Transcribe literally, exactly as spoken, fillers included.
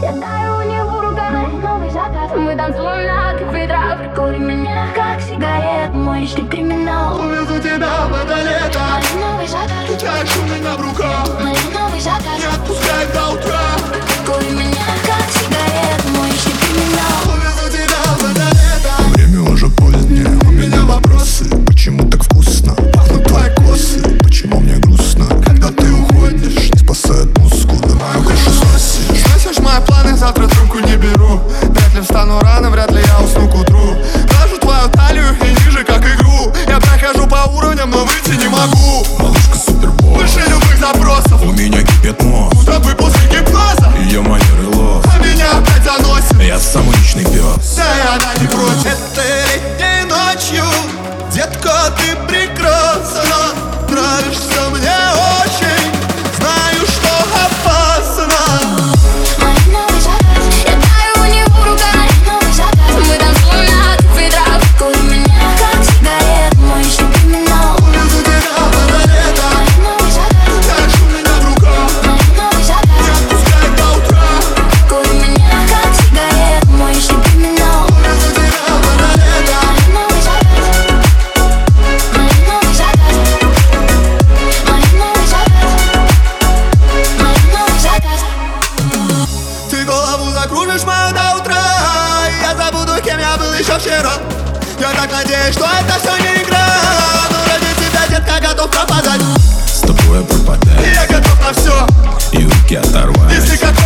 Я таю у него руками, новый закат. Мы танцуем на как ветра. Прикури меня, как сигарет. Мой ты криминал. Увезу тебя в это лето. Мой новый закат. Ты так у меня в руках. Мой новый закат. Не отпускай до утра. Прикури меня, как сигарет. Мой ты криминал. Увезу тебя в это лето. Время уже позднее, у меня вопросы. Почему так вкусно пахнут твои косы? Почему мне грустно, когда ты уходишь? Не спасает мускулы, мою крышу сносишь. Слышишь мои планы, завтра трубку не беру. Вряд ли встану рано, вряд ли я усну к утру. Глажу твою талию и ниже, как игру. Я прохожу по уровням, но выйти не могу. Малышка супербол, Выше любых запросов. у меня кипит мозг. Куда вы после гипноза? Ее манеры лох, А меня опять заносит. я самый личный пес. Да и она не против. Этой летней ночью, детка, ты прекрасна. Нравишься мне очень. Знаю, что опасно. Мой новый закат. Я таю у него руками. Новый закат. Мы танцуем на как ветра. Прикури меня, как сигарет. Мой ты криминал. Увезу тебя в это лето. Мой новый закат. Ты так у меня в руках. Мой новый Не закат. отпускай до утра. Прикури меня, как сигарет. Мой ты криминал. Увезу тебя в это лето. Мой новый закат. Мой новый закат. Мой новый закат. Мой новый закат. Ты голову закружишь мою до утра. И я забуду, кем я был еще вчера. Я так надеюсь, что это все не игра. Но ради тебя, детка, готов пропадать. С тобой я пропадаю, И я готов на все. и руки оторвать. Если как